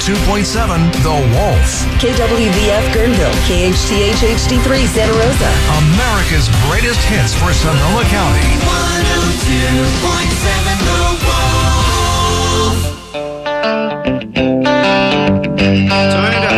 102.7 The Wolf. KWVF Guerneville, KHTH HD3 Santa Rosa. America's greatest hits for Sonoma County. 102.7 The Wolf. Turn it up.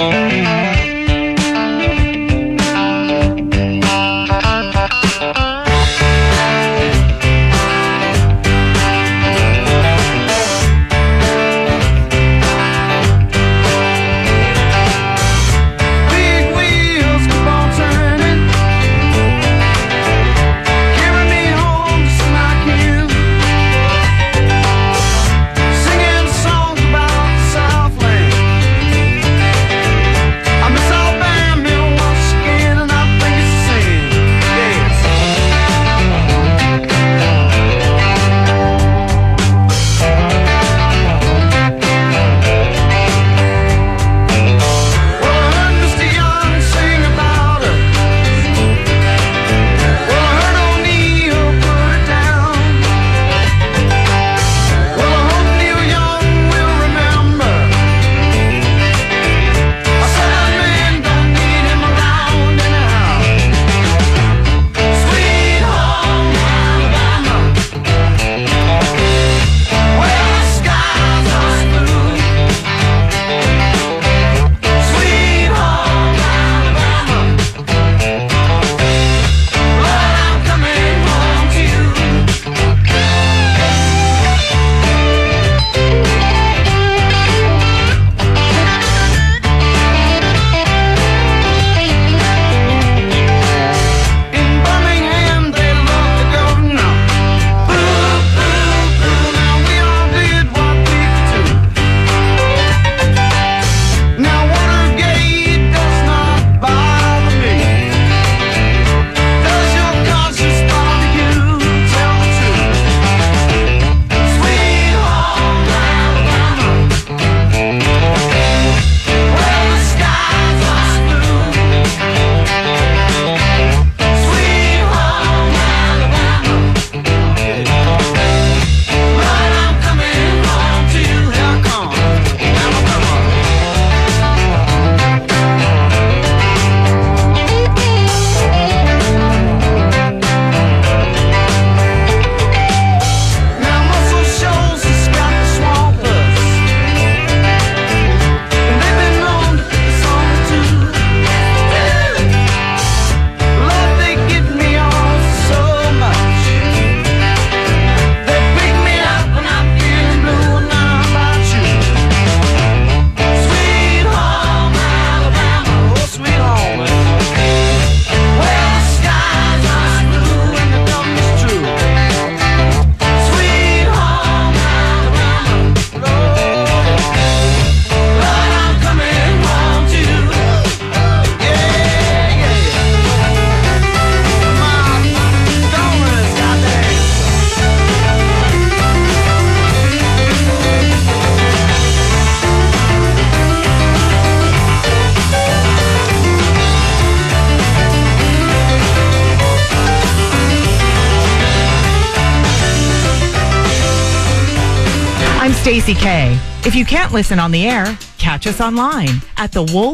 Stacey K. If you can't listen on the air, catch us online at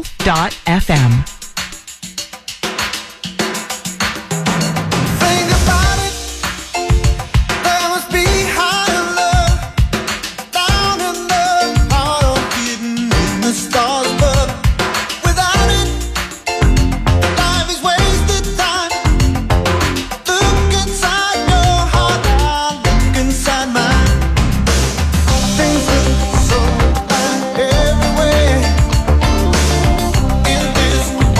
thewolf.fm. So everywhere in this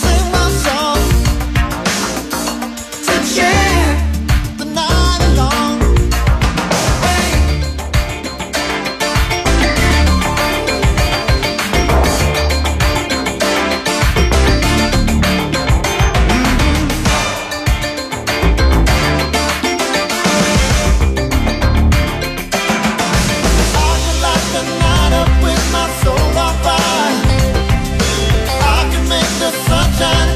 sing my song to share the night along. I can light the night up with my soul on fire. I can make the sunshine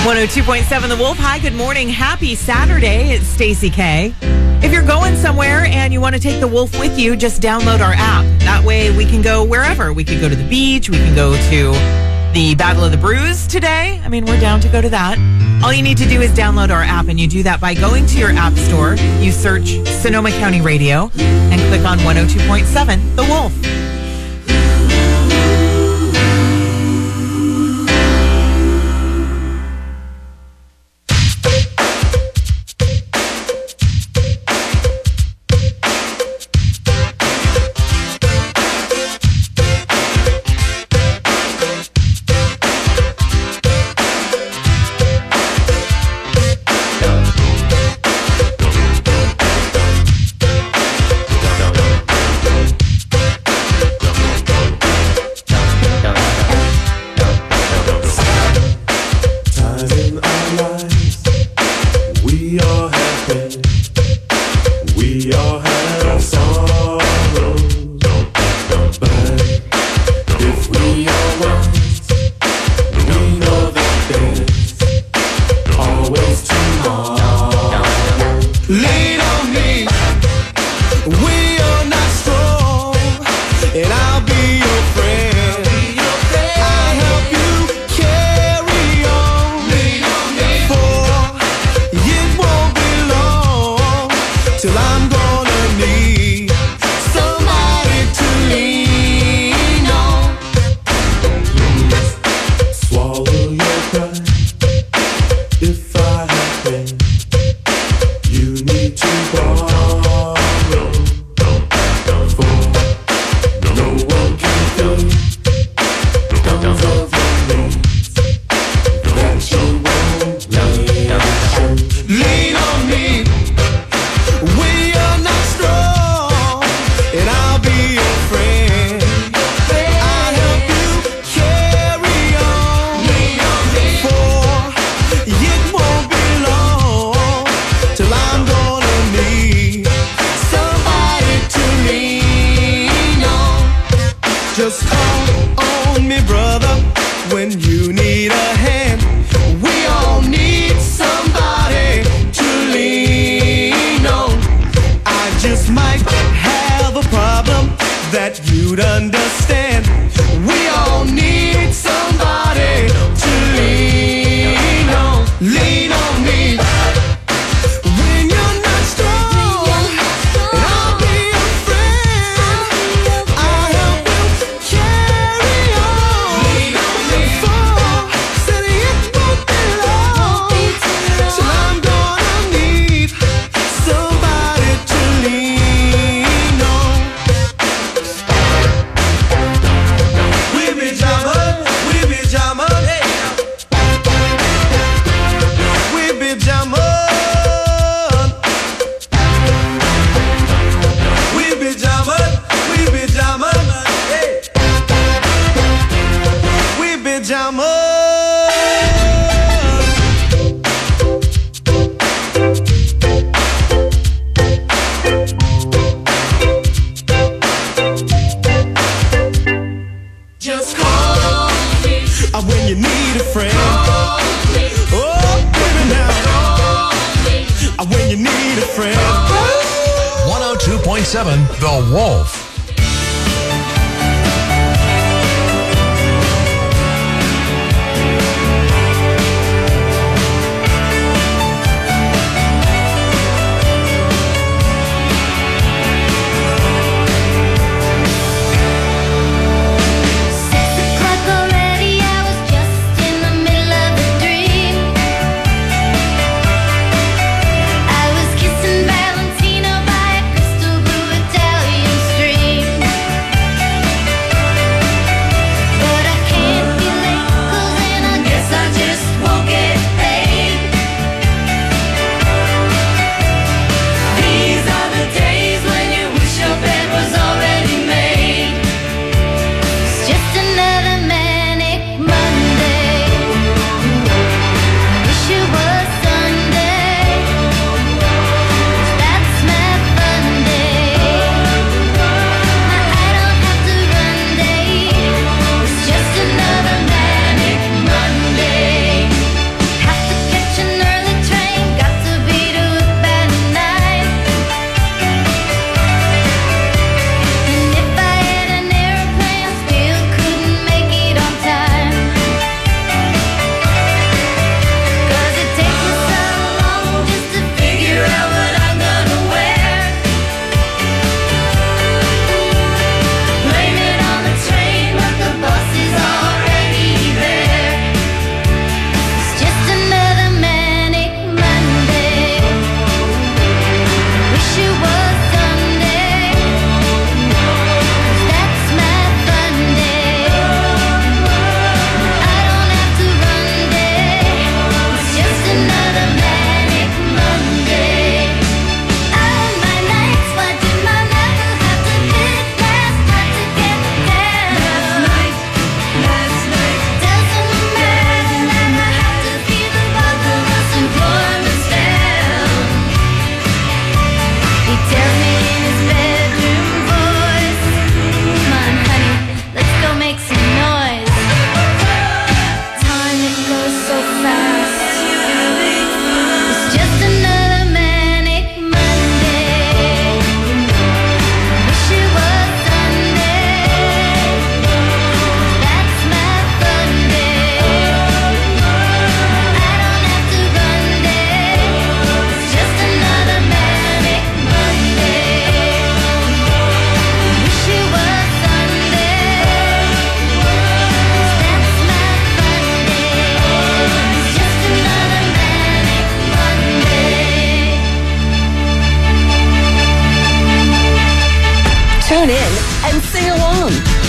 102.7 The Wolf. Hi, good morning. Happy Saturday. It's Stacey K. If you're going somewhere and you want to take the Wolf with you, just download our app. That way we can go wherever. We could go to the beach. We can go to the Battle of the Brews today. I mean, we're down to go to that. All you need to do is download our app, and you do that by going to your app store. You search Sonoma County Radio and click on 102.7 The Wolf. The Wolf. Valentino by a crystal blue Italian street.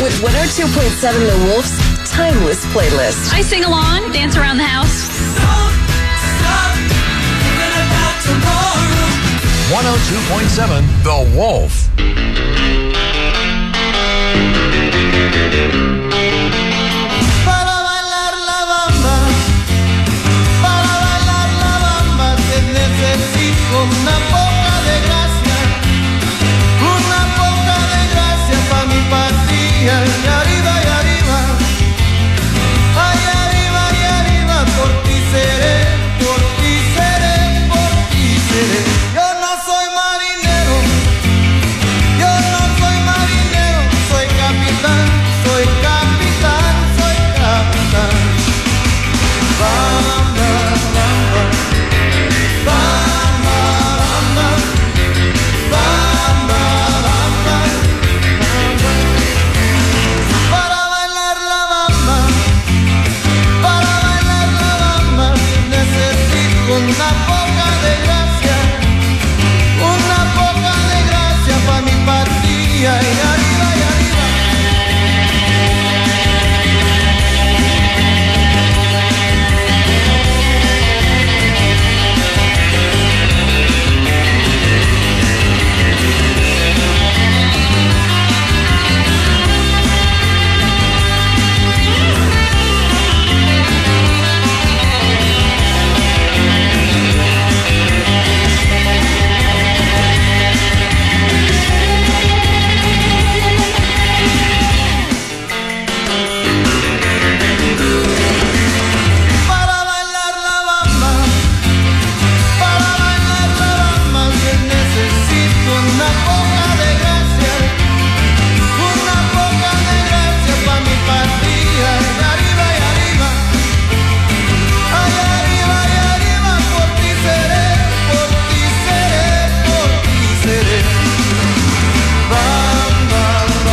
with 102.7 The Wolf's Timeless Playlist. I sing along, dance around the house. 102.7 The Wolf. Para bailar la bamba, te necesito una poca de gracia pa' mi patria. Y arriba, ay, arriba, por ti seré. Yo no soy marinero, soy capitán. Bamba, para bailar la bamba, necesito una poca de gracia pa' mi patria. Y arriba, para bailar la bamba, necesito una poca de gracia pa' mi patria. Y arriba, ay, arriba, por ti seré. Bamba,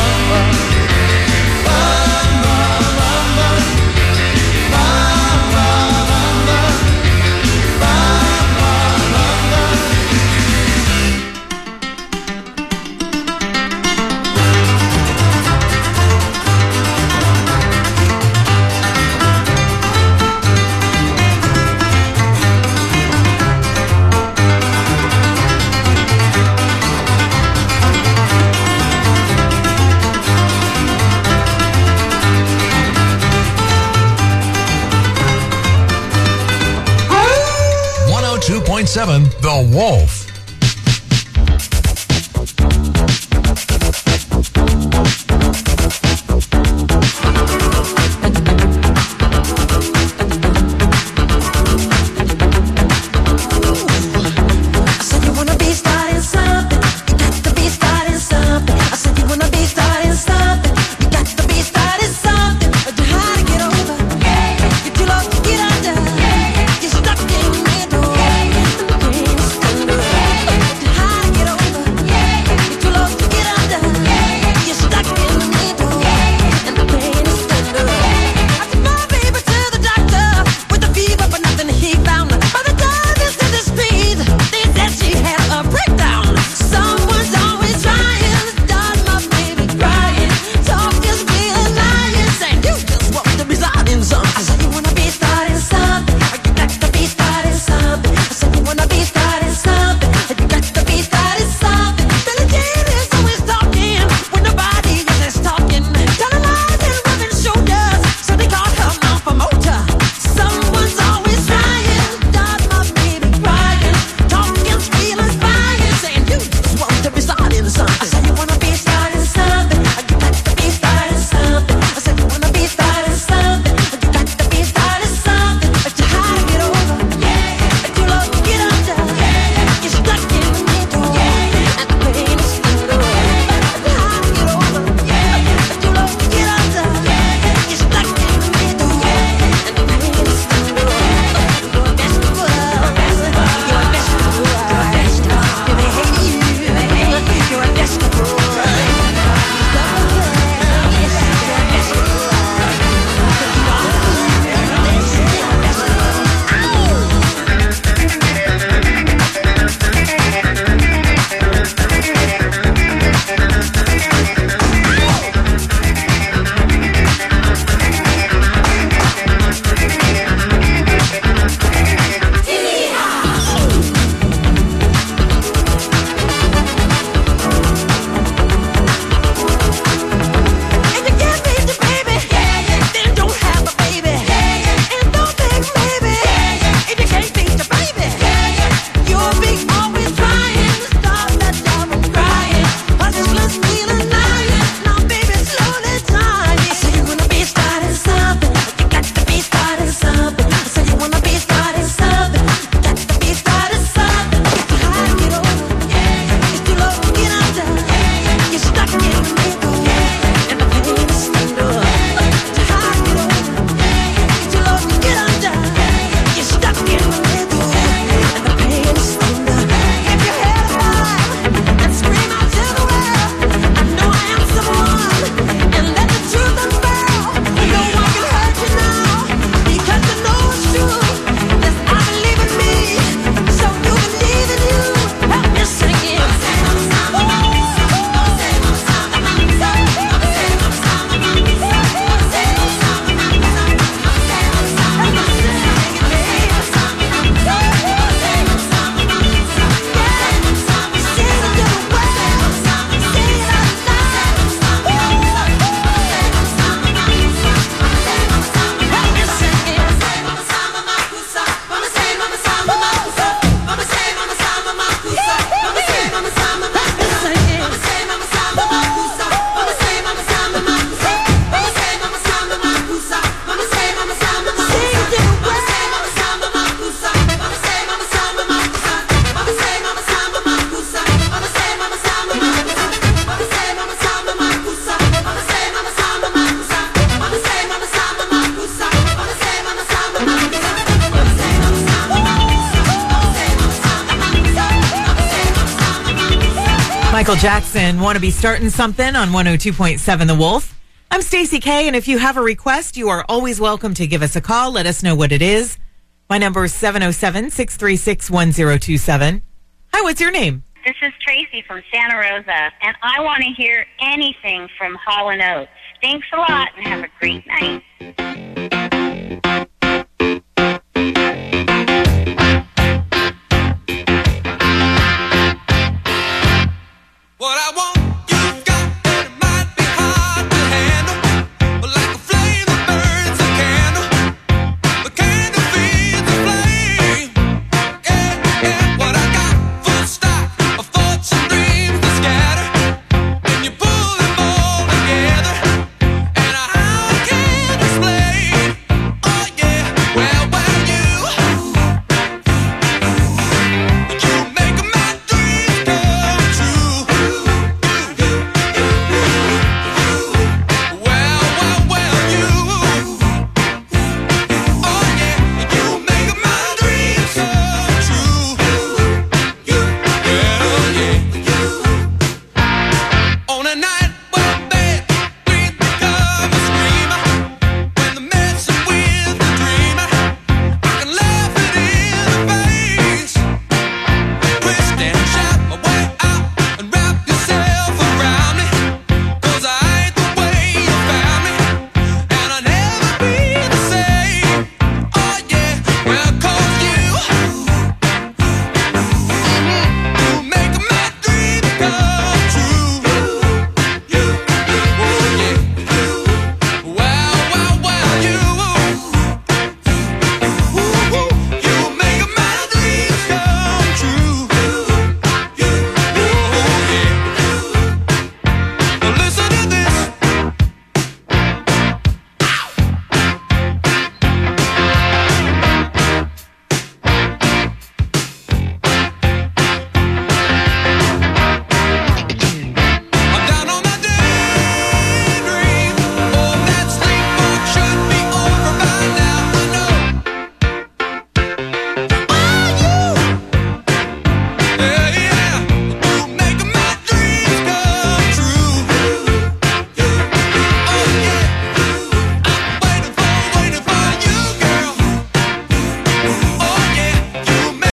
.7 The Wolf. Get Michael Jackson, want to be starting something on 102.7 The Wolf. I'm Stacey K, and if you have a request, you are always welcome to give us a call. Let us know what it is. My number is 707-636-1027. Hi, what's your name? This is Tracy from Santa Rosa, and I want to hear anything from Hall & Oates. Thanks a lot, and have a great night.